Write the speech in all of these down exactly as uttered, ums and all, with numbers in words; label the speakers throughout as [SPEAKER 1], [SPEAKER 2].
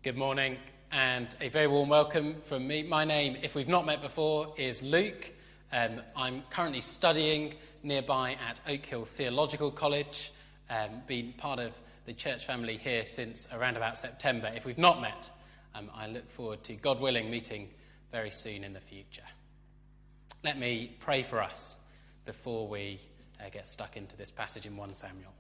[SPEAKER 1] Good morning and a very warm welcome from me. My name, if we've not met before, is Luke. Um, I'm currently studying nearby at Oak Hill Theological College, um, been part of the church family here since around about September. If we've not met, um, I look forward to, God willing, meeting very soon in the future. Let me pray for us before we uh, get stuck into this passage in First Samuel.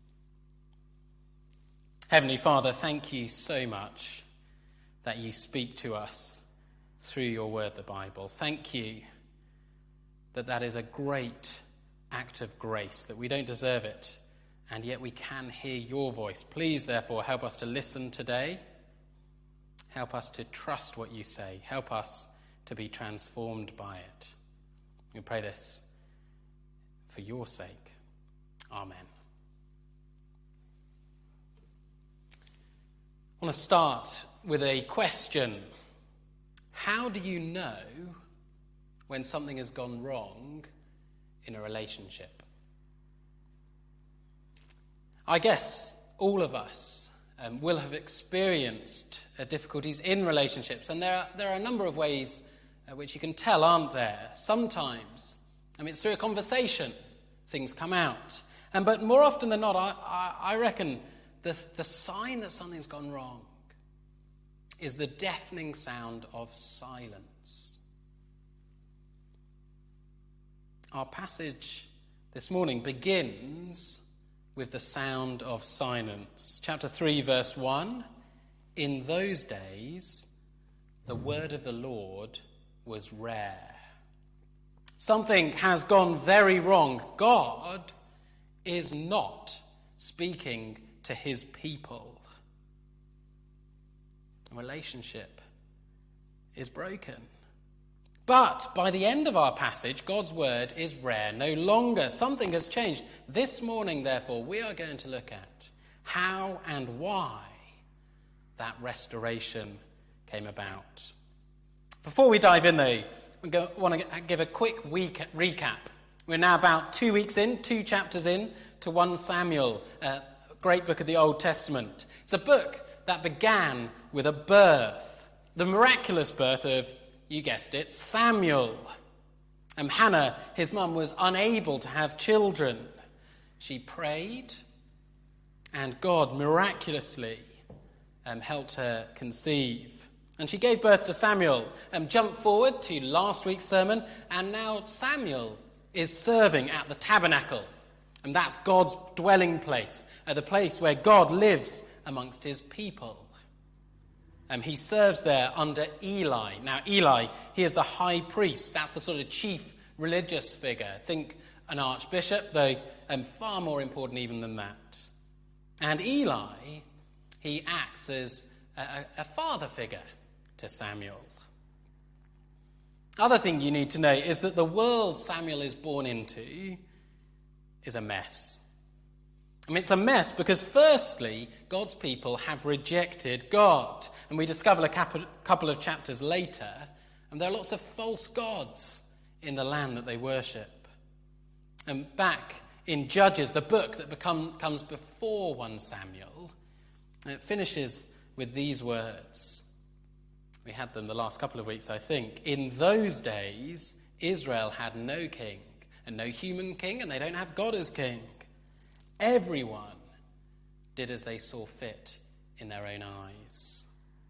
[SPEAKER 1] Heavenly Father, thank you so much that you speak to us through your word, the Bible. Thank you that that is a great act of grace, that we don't deserve it, and yet we can hear your voice. Please, therefore, help us to listen today. Help us to trust what you say. Help us to be transformed by it. We pray this for your sake. Amen. I want to start with a question. How do you know when something has gone wrong in a relationship? I guess all of us um, will have experienced uh, difficulties in relationships, and there are, there are a number of ways uh, which you can tell, aren't there? Sometimes, I mean, it's through a conversation things come out, and but more often than not, I, I, I reckon The, the sign that something's gone wrong is the deafening sound of silence. Our passage this morning begins with the sound of silence. Chapter three, verse one, in those days, the word of the Lord was rare. Something has gone very wrong. God is not speaking to his people. A relationship is broken. But by the end of our passage, God's word is rare no longer. Something has changed. This morning, therefore, we are going to look at how and why that restoration came about. Before we dive in, though, we want to give a quick week recap. We're now about two weeks in, two chapters in to First Samuel, uh, great book of the Old Testament. It's a book that began with a birth, the miraculous birth of, you guessed it, Samuel. And Hannah, his mum, was unable to have children. She prayed, and God miraculously um, helped her conceive. And she gave birth to Samuel. And um, jump forward to last week's sermon, and now Samuel is serving at the tabernacle. And that's God's dwelling place, uh, the place where God lives amongst his people. Um, he serves there under Eli. Now, Eli, he is the high priest. That's the sort of chief religious figure. Think an archbishop, though um, far more important even than that. And Eli, he acts as a, a father figure to Samuel. Other thing you need to know is that the world Samuel is born into is a mess. I mean, it's a mess because, firstly, God's people have rejected God. And we discover a couple of chapters later, and there are lots of false gods in the land that they worship. And back in Judges, the book that become, comes before First Samuel, it finishes with these words. We had them the last couple of weeks, I think. In those days, Israel had no king, and no human king, and they don't have God as king. Everyone did as they saw fit in their own eyes.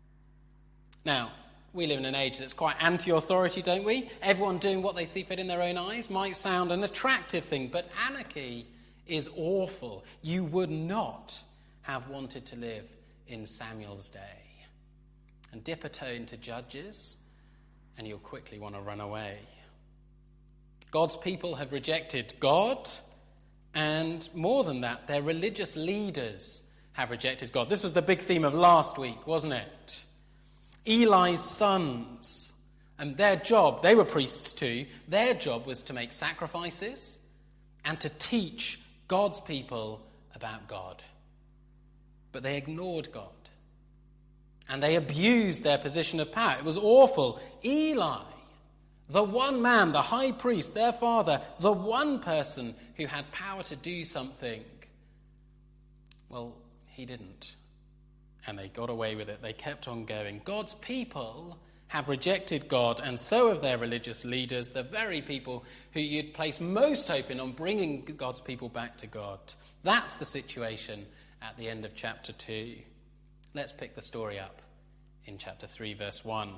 [SPEAKER 1] Now, we live in an age that's quite anti-authority, don't we? Everyone doing what they see fit in their own eyes might sound an attractive thing, but anarchy is awful. You would not have wanted to live in Samuel's day. And dip a toe into Judges, and you'll quickly want to run away. God's people have rejected God, and more than that, their religious leaders have rejected God. This was the big theme of last week, wasn't it? Eli's sons, and their job, they were priests too, their job was to make sacrifices and to teach God's people about God. But they ignored God, and they abused their position of power. It was awful. Eli, the one man, the high priest, their father, the one person who had power to do something, well, he didn't. And they got away with it. They kept on going. God's people have rejected God, and so have their religious leaders, the very people who you'd place most hope in on bringing God's people back to God. That's the situation at the end of chapter two. Let's pick the story up in chapter three, verse one.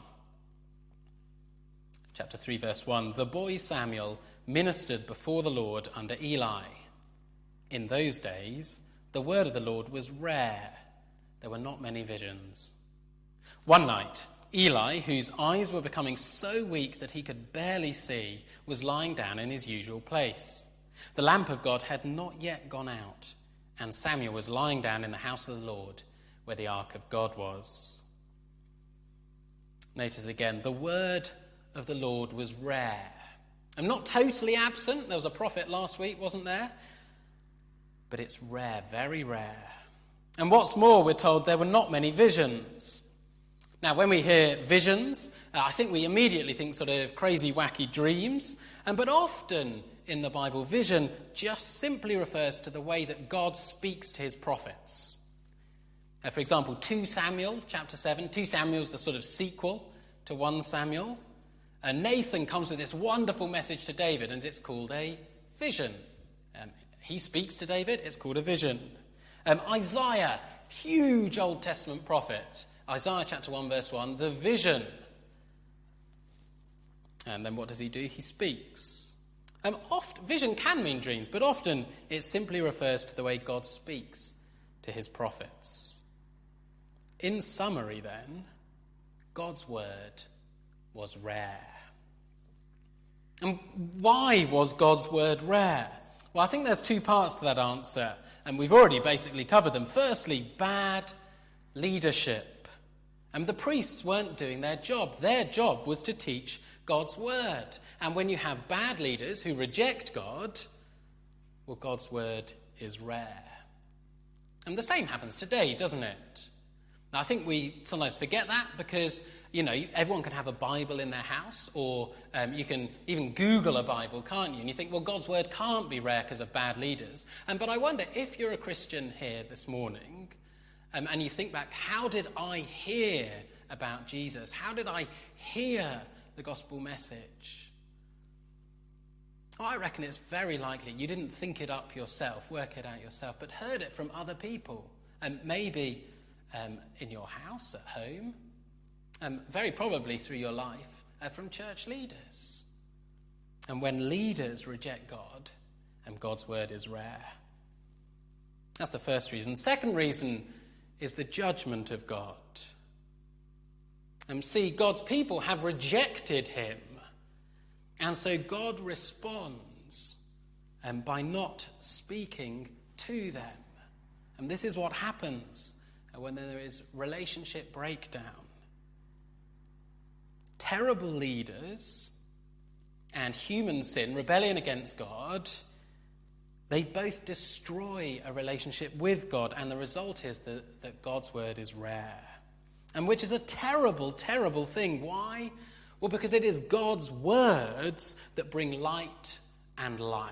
[SPEAKER 1] Chapter three, verse one. The boy Samuel ministered before the Lord under Eli. In those days, the word of the Lord was rare. There were not many visions. One night, Eli, whose eyes were becoming so weak that he could barely see, was lying down in his usual place. The lamp of God had not yet gone out, and Samuel was lying down in the house of the Lord, where the ark of God was. Notice again, the word of the Lord was rare. And not totally absent. There was a prophet last week, wasn't there? But it's rare, very rare. And what's more, we're told there were not many visions. Now, when we hear visions, uh, I think we immediately think sort of crazy, wacky dreams. Um, but often in the Bible, vision just simply refers to the way that God speaks to his prophets. Uh, for example, Second Samuel, chapter seven. Second Samuel's the sort of sequel to First Samuel. And Nathan comes with this wonderful message to David, and it's called a vision. Um, he speaks to David, it's called a vision. Um, Isaiah, huge Old Testament prophet. Isaiah chapter one, verse one, the vision. And then what does he do? He speaks. Um, oft, vision can mean dreams, but often it simply refers to the way God speaks to his prophets. In summary, then, God's word was rare. And why was God's word rare? Well, I think there's two parts to that answer, and we've already basically covered them. Firstly, bad leadership. And the priests weren't doing their job. Their job was to teach God's word. And when you have bad leaders who reject God, well, God's word is rare. And the same happens today, doesn't it? Now, I think we sometimes forget that because, you know, everyone can have a Bible in their house, or um, you can even Google a Bible, can't you? And you think, well, God's word can't be rare because of bad leaders. Um, but I wonder if you're a Christian here this morning, um, and you think back, how did I hear about Jesus? How did I hear the gospel message? Oh, I reckon it's very likely you didn't think it up yourself, work it out yourself, but heard it from other people, and maybe um, in your house, at home, um, very probably through your life, uh, from church leaders. And when leaders reject God, and God's word is rare. That's the first reason. Second reason is the judgment of God. And see, God's people have rejected him. And so God responds um, by not speaking to them. And this is what happens uh, when there is relationship breakdown. Terrible leaders and human sin, rebellion against God, they both destroy a relationship with God, and the result is that, that God's word is rare. And which is a terrible, terrible thing. Why? Well, because it is God's words that bring light and life.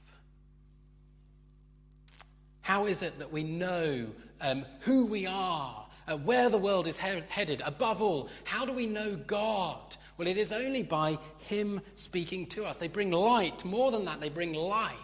[SPEAKER 1] How is it that we know um, who we are, uh, where the world is he- headed? Above all, how do we know God? Well, it is only by him speaking to us. They bring light. More than that, they bring life.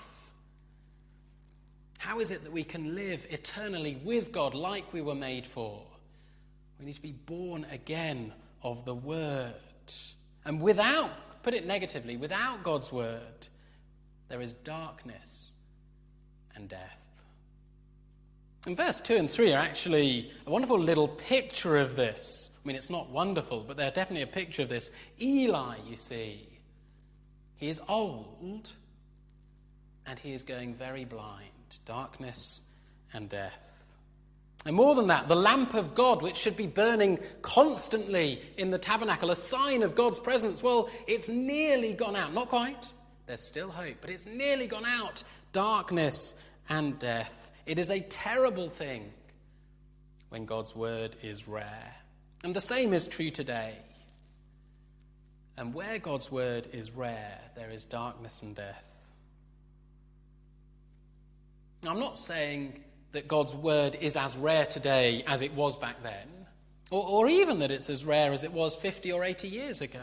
[SPEAKER 1] How is it that we can live eternally with God like we were made for? We need to be born again of the word. And without, put it negatively, without God's word, there is darkness and death. And verse two and three are actually a wonderful little picture of this. I mean, it's not wonderful, but they're definitely a picture of this. Eli, you see, he is old and he is going very blind. Darkness and death. And more than that, the lamp of God, which should be burning constantly in the tabernacle, a sign of God's presence, well, it's nearly gone out. Not quite. There's still hope, but it's nearly gone out. Darkness and death. It is a terrible thing when God's word is rare. And the same is true today. And where God's word is rare, there is darkness and death. Now, I'm not saying that God's word is as rare today as it was back then, or, or even that it's as rare as it was fifty or eighty years ago.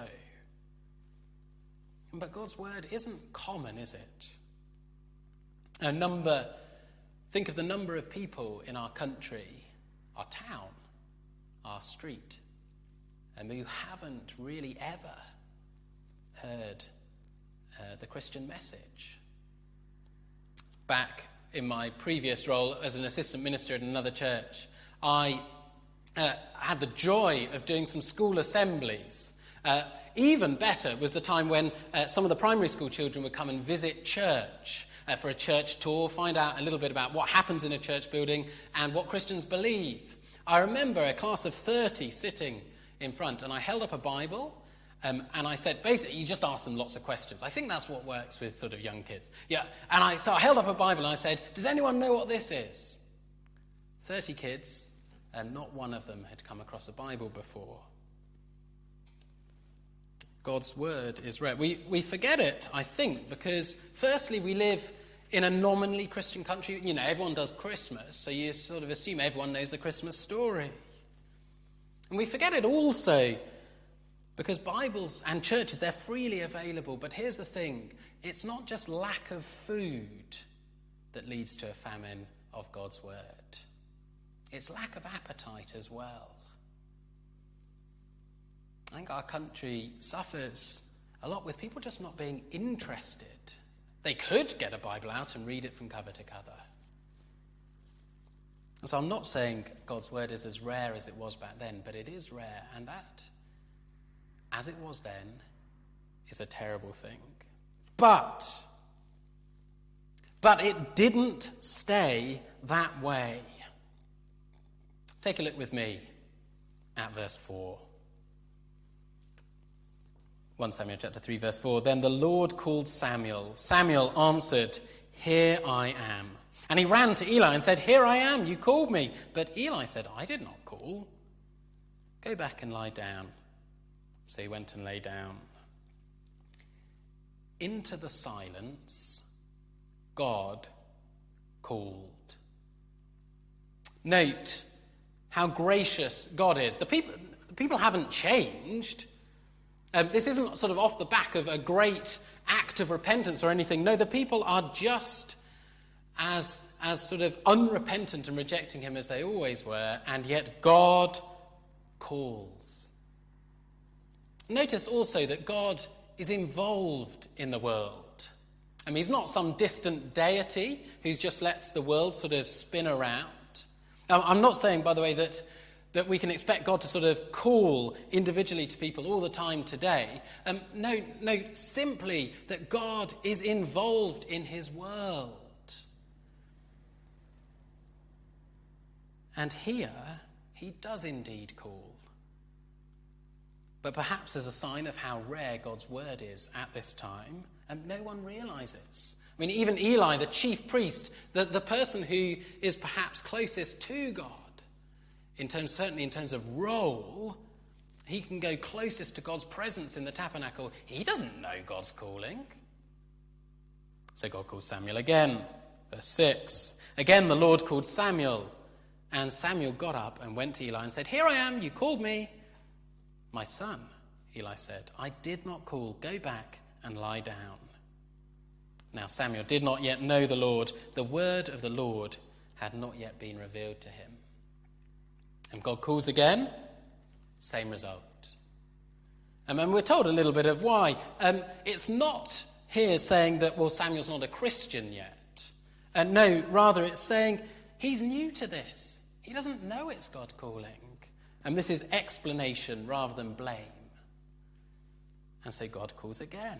[SPEAKER 1] But God's word isn't common, is it? A number, think of the number of people in our country, our town, our street, and who haven't really ever heard uh, the Christian message. Back in my previous role as an assistant minister at another church, I uh, had the joy of doing some school assemblies. Uh, even better was the time when uh, some of the primary school children would come and visit church uh, for a church tour, find out a little bit about what happens in a church building and what Christians believe. I remember a class of thirty sitting in front, and I held up a Bible, um, and I said, basically, you just ask them lots of questions. I think that's what works with sort of young kids. Yeah, and I so I held up a Bible, and I said, does anyone know what this is? thirty kids, and not one of them had come across a Bible before. God's word is rare. We, we forget it, I think, because firstly, we live in a nominally Christian country. You know, everyone does Christmas, so you sort of assume everyone knows the Christmas story. And we forget it also because Bibles and churches, they're freely available. But here's the thing, it's not just lack of food that leads to a famine of God's word. It's lack of appetite as well. I think our country suffers a lot with people just not being interested. They could get a Bible out and read it from cover to cover. And so I'm not saying God's word is as rare as it was back then, but it is rare, and that, as it was then, is a terrible thing. But, but it didn't stay that way. Take a look with me at verse four. First Samuel chapter three, verse four. Then the Lord called Samuel. Samuel answered, "Here I am." And he ran to Eli and said, "Here I am, you called me." But Eli said, "I did not call. Go back and lie down." So he went and lay down. Into the silence, God called. Note how gracious God is. The people, the people haven't changed. Um, this isn't sort of off the back of a great act of repentance or anything. No, the people are just as, as sort of unrepentant and rejecting him as they always were, and yet God calls. Notice also that God is involved in the world. I mean, he's not some distant deity who just lets the world sort of spin around. Now, I'm not saying, by the way, that that we can expect God to sort of call individually to people all the time today. Um, no, no, simply that God is involved in his world. And here, he does indeed call. But perhaps as a sign of how rare God's word is at this time, and no one realizes. I mean, even Eli, the chief priest, the, the person who is perhaps closest to God, in terms, certainly in terms of role, he can go closest to God's presence in the tabernacle. He doesn't know God's calling. So God calls Samuel again. Verse six. Again the Lord called Samuel. And Samuel got up and went to Eli and said, "Here I am, you called me." "My son," Eli said, "I did not call. Go back and lie down." Now Samuel did not yet know the Lord. The word of the Lord had not yet been revealed to him. And God calls again, same result. Um, and we're told a little bit of why. Um, it's not here saying that, well, Samuel's not a Christian yet. Uh, no, rather it's saying he's new to this. He doesn't know it's God calling. And this is explanation rather than blame. And so God calls again.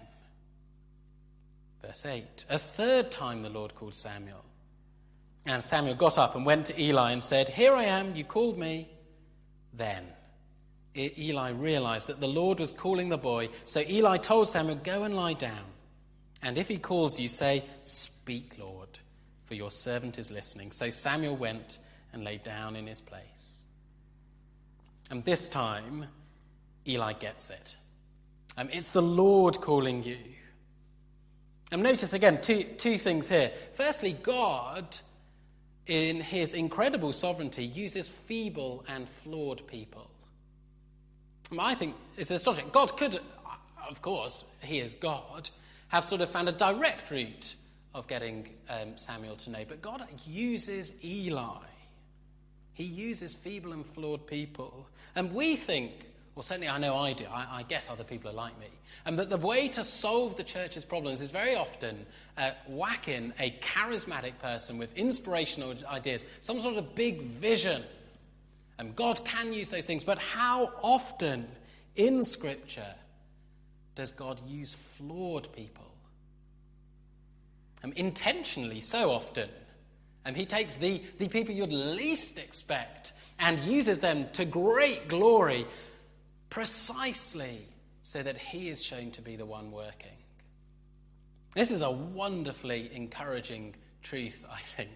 [SPEAKER 1] Verse eight. A third time the Lord called Samuel. And Samuel got up and went to Eli and said, "Here I am, you called me." Then Eli realized that the Lord was calling the boy. So Eli told Samuel, "Go and lie down. And if he calls you, say, 'Speak, Lord, for your servant is listening.'" So Samuel went and lay down in his place. And this time, Eli gets it. Um, it's the Lord calling you. And notice again, two, two things here. Firstly, God in his incredible sovereignty, uses feeble and flawed people. I think it's astonishing. God could, of course, he is God, have sort of found a direct route of getting um, Samuel to know. But God uses Eli. He uses feeble and flawed people. And we think, well, certainly I know I do, I, I guess other people are like me, and that the way to solve the church's problems is very often uh, whack in a charismatic person with inspirational ideas, some sort of big vision. And God can use those things, but how often in Scripture does God use flawed people? Um, intentionally, so often. And he takes the, the people you'd least expect and uses them to great glory precisely so that he is shown to be the one working. This is a wonderfully encouraging truth, I think.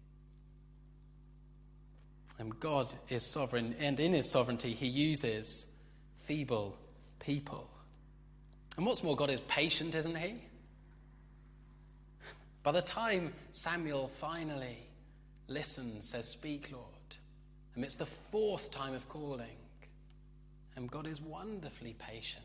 [SPEAKER 1] And God is sovereign, and in his sovereignty he uses feeble people. And what's more, God is patient, isn't he? By the time Samuel finally listens, says, "Speak, Lord," and it's the fourth time of calling, and God is wonderfully patient.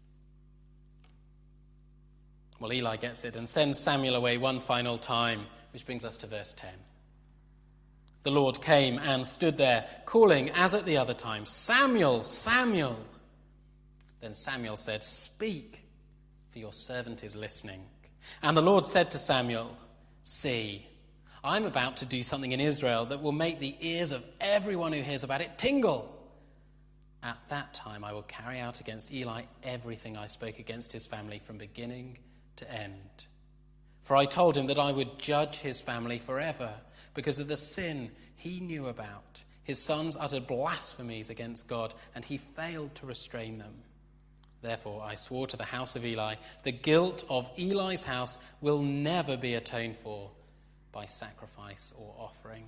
[SPEAKER 1] Well, Eli gets it and sends Samuel away one final time, which brings us to verse ten. The Lord came and stood there, calling as at the other time, "Samuel, Samuel." Then Samuel said, "Speak, for your servant is listening." And the Lord said to Samuel, "See, I'm about to do something in Israel that will make the ears of everyone who hears about it tingle. At that time I will carry out against Eli everything I spoke against his family from beginning to end. For I told him that I would judge his family forever because of the sin he knew about. His sons uttered blasphemies against God, and he failed to restrain them. Therefore I swore to the house of Eli, the guilt of Eli's house will never be atoned for by sacrifice or offering."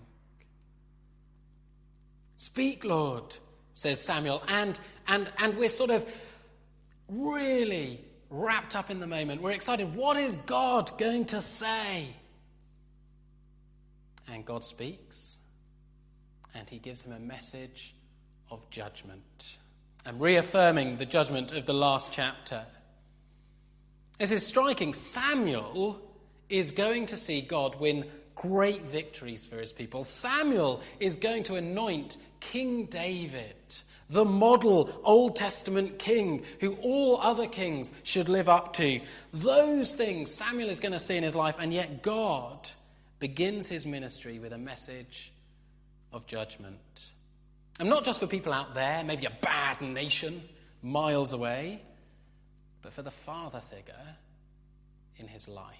[SPEAKER 1] "Speak, Lord," says Samuel, and and and we're sort of really wrapped up in the moment. We're excited. What is God going to say? And God speaks, and he gives him a message of judgment, and reaffirming the judgment of the last chapter. This is striking. Samuel is going to see God win great victories for his people. Samuel is going to anoint King David, the model Old Testament king who all other kings should live up to. Those things Samuel is going to see in his life, and yet God begins his ministry with a message of judgment. And not just for people out there, maybe a bad nation miles away, but for the father figure in his life.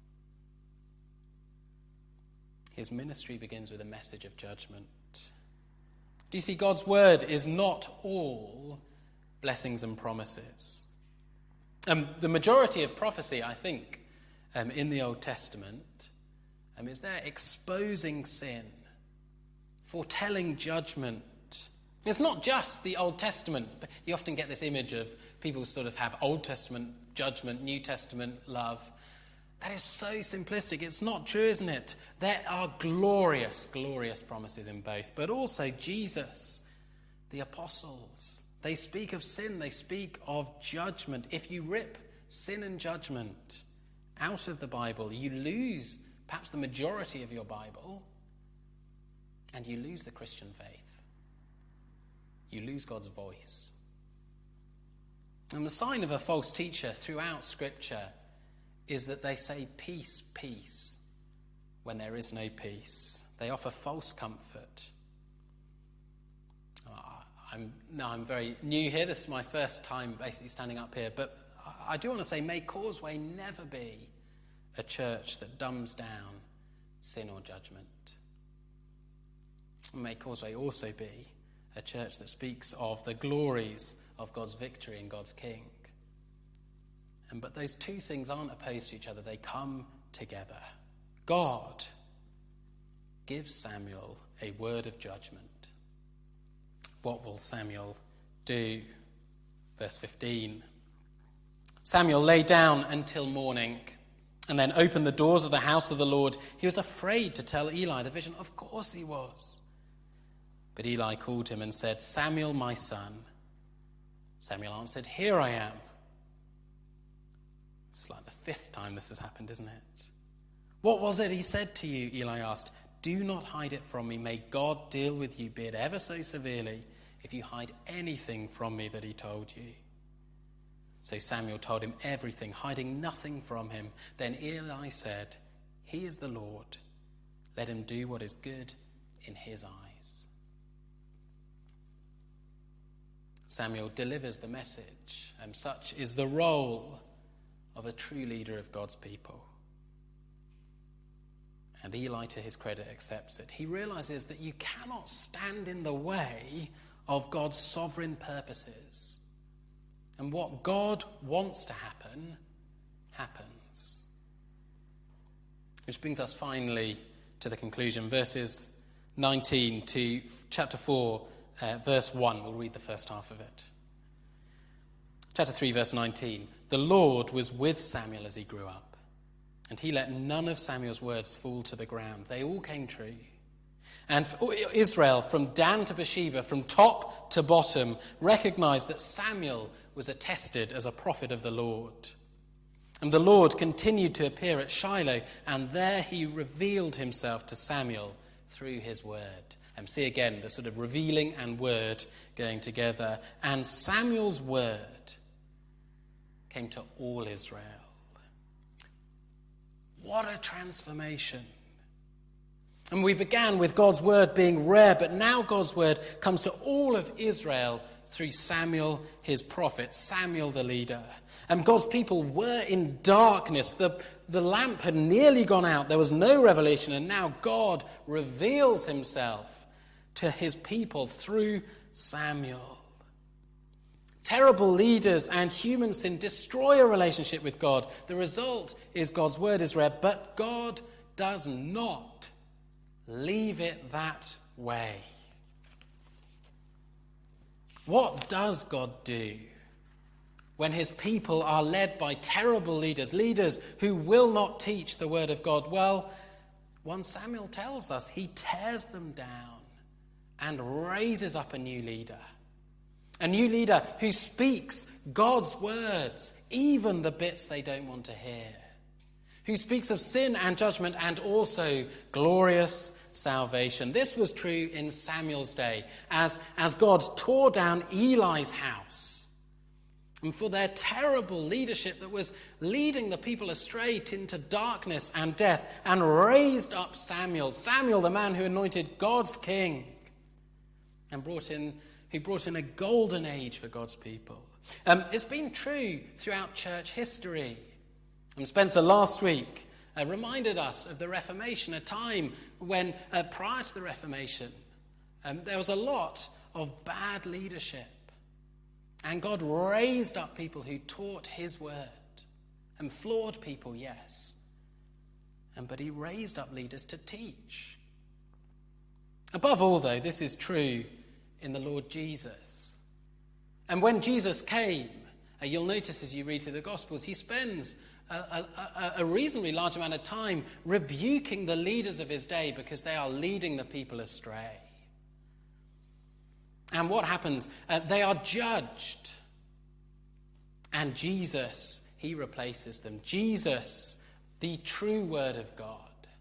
[SPEAKER 1] His ministry begins with a message of judgment. Do you see, God's word is not all blessings and promises. Um, the majority of prophecy, I think, um, in the Old Testament um, is there exposing sin, foretelling judgment. It's not just the Old Testament. You often get this image of people sort of have Old Testament judgment, New Testament love. That is so simplistic. It's not true, isn't it? There are glorious, glorious promises in both, but also Jesus, the apostles. They speak of sin. They speak of judgment. If you rip sin and judgment out of the Bible, you lose perhaps the majority of your Bible, and you lose the Christian faith. You lose God's voice. And the sign of a false teacher throughout Scripture is that they say peace, peace, when there is no peace. They offer false comfort. Oh, I'm, no, I'm very new here. This is my first time basically standing up here. But I do want to say, may Causeway never be a church that dumbs down sin or judgment. May Causeway also be a church that speaks of the glories of God's victory and God's King. And but those two things aren't opposed to each other. They come together. God gives Samuel a word of judgment. What will Samuel do? Verse fifteen. Samuel lay down until morning, and then opened the doors of the house of the Lord, he was afraid to tell Eli the vision. Of course he was. But Eli called him and said, "Samuel, my son." Samuel answered, "Here I am." It's like the fifth time this has happened, isn't it? "What was it he said to you?" Eli asked. "Do not hide it from me. May God deal with you, be it ever so severely, if you hide anything from me that he told you." So Samuel told him everything, hiding nothing from him. Then Eli said, "He is the Lord. Let him do what is good in his eyes." Samuel delivers the message, and such is the role of a true leader of God's people. And Eli, to his credit, accepts it. He realizes that you cannot stand in the way of God's sovereign purposes. And what God wants to happen, happens. Which brings us finally to the conclusion. Verses nineteen to chapter four, uh, verse one. We'll read the first half of it. Chapter three, verse nineteen. "The Lord was with Samuel as he grew up, and he let none of Samuel's words fall to the ground. They all came true. And Israel, from Dan to Beersheba, from top to bottom, recognized that Samuel was attested as a prophet of the Lord. And the Lord continued to appear at Shiloh, and there he revealed himself to Samuel through his word." And see again the sort of revealing and word going together. "And Samuel's word came to all Israel." What a transformation. And we began with God's word being rare, but now God's word comes to all of Israel through Samuel, his prophet, Samuel the leader. And God's people were in darkness. The, the lamp had nearly gone out. There was no revelation, and now God reveals himself to his people through Samuel. Terrible leaders and human sin destroy a relationship with God. The result is God's word is rare, but God does not leave it that way. What does God do when his people are led by terrible leaders, leaders who will not teach the word of God? Well, First Samuel tells us he tears them down and raises up a new leader. A new leader who speaks God's words, even the bits they don't want to hear. Who speaks of sin and judgment and also glorious salvation. This was true in Samuel's day as, as God tore down Eli's house. And for their terrible leadership that was leading the people astray into darkness and death, and raised up Samuel. Samuel, the man who anointed God's king and brought in, who brought in a golden age for God's people. Um, it's been true throughout church history. And Spencer last week uh, reminded us of the Reformation, a time when, uh, prior to the Reformation, um, there was a lot of bad leadership. And God raised up people who taught his word. And flawed people, yes. And, but he raised up leaders to teach. Above all, though, this is true in the Lord Jesus. And when Jesus came, uh, you'll notice as you read through the Gospels, he spends A, a, a reasonably large amount of time rebuking the leaders of his day because they are leading the people astray. And what happens? Uh, they are judged. And Jesus, he replaces them. Jesus, the true word of God.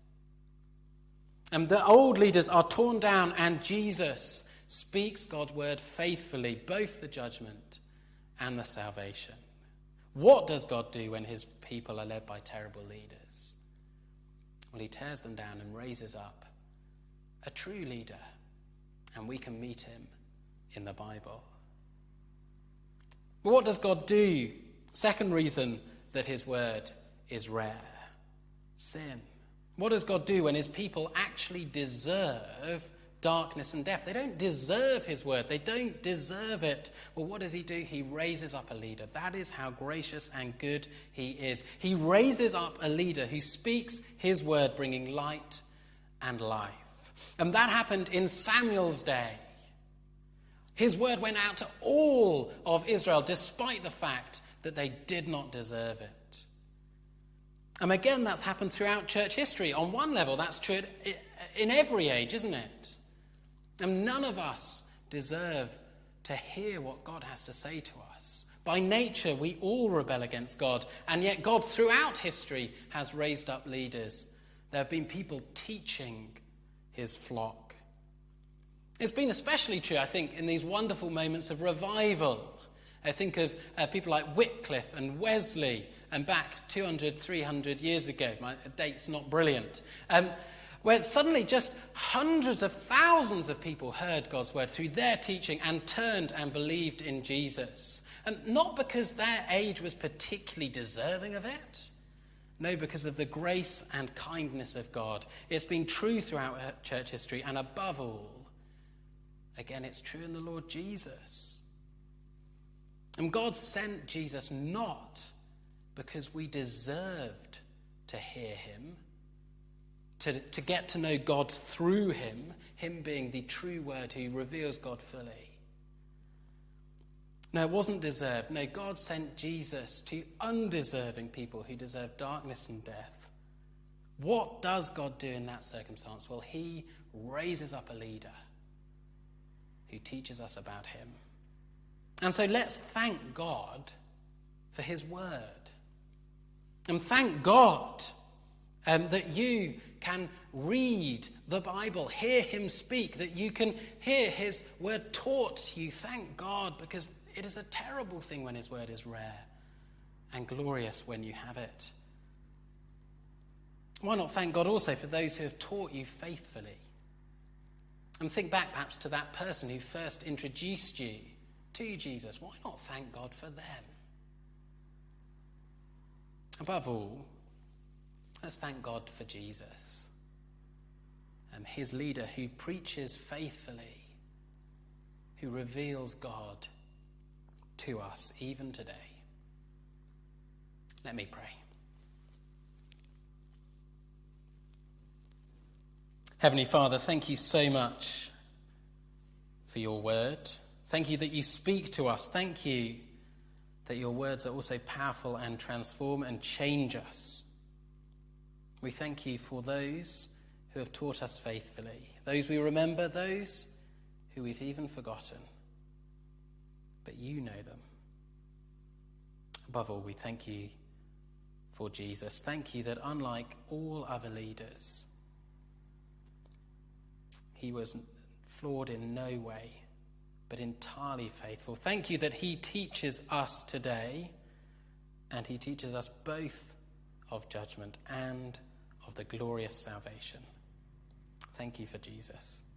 [SPEAKER 1] And the old leaders are torn down, and Jesus speaks God's word faithfully, both the judgment and the salvation. What does God do when his people are led by terrible leaders? Well, he tears them down and raises up a true leader, and we can meet him in the Bible. But what does God do? Second reason that his word is rare: sin. What does God do when his people actually deserve darkness and death? They don't deserve his word. They don't deserve it. Well, what does he do? He raises up a leader. That is how gracious and good he is. He raises up a leader who speaks his word, bringing light and life. And that happened in Samuel's day. His word went out to all of Israel, despite the fact that they did not deserve it. And again, that's happened throughout church history. On one level, that's true in every age, isn't it? And none of us deserve to hear what God has to say to us. By nature, we all rebel against God, and yet God throughout history has raised up leaders. There have been people teaching his flock. It's been especially true, I think, in these wonderful moments of revival. I think of uh, people like Wycliffe and Wesley, and back two hundred, three hundred years ago. My date's not brilliant. Um, where suddenly just hundreds of thousands of people heard God's word through their teaching and turned and believed in Jesus. And not because their age was particularly deserving of it. No, because of the grace and kindness of God. It's been true throughout church history, and above all, again, it's true in the Lord Jesus. And God sent Jesus not because we deserved to hear him, to, to get to know God through him, him being the true word who reveals God fully. No, it wasn't deserved. No, God sent Jesus to undeserving people who deserve darkness and death. What does God do in that circumstance? Well, he raises up a leader who teaches us about him. And so let's thank God for his word. And thank God um, that you can read the Bible, hear him speak, that you can hear his word taught to you. Thank God, because it is a terrible thing when his word is rare, and glorious when you have it. Why not thank God also for those who have taught you faithfully? And think back perhaps to that person who first introduced you to Jesus. Why not thank God for them? Above all, let's thank God for Jesus, and his leader who preaches faithfully, who reveals God to us even today. Let me pray. Heavenly Father, thank you so much for your word. Thank you that you speak to us. Thank you that your words are also powerful and transform and change us. We thank you for those who have taught us faithfully, those we remember, those who we've even forgotten. But you know them. Above all, we thank you for Jesus. Thank you that unlike all other leaders, he was flawed in no way, but entirely faithful. Thank you that he teaches us today, and he teaches us both of judgment and of the glorious salvation. Thank you for Jesus.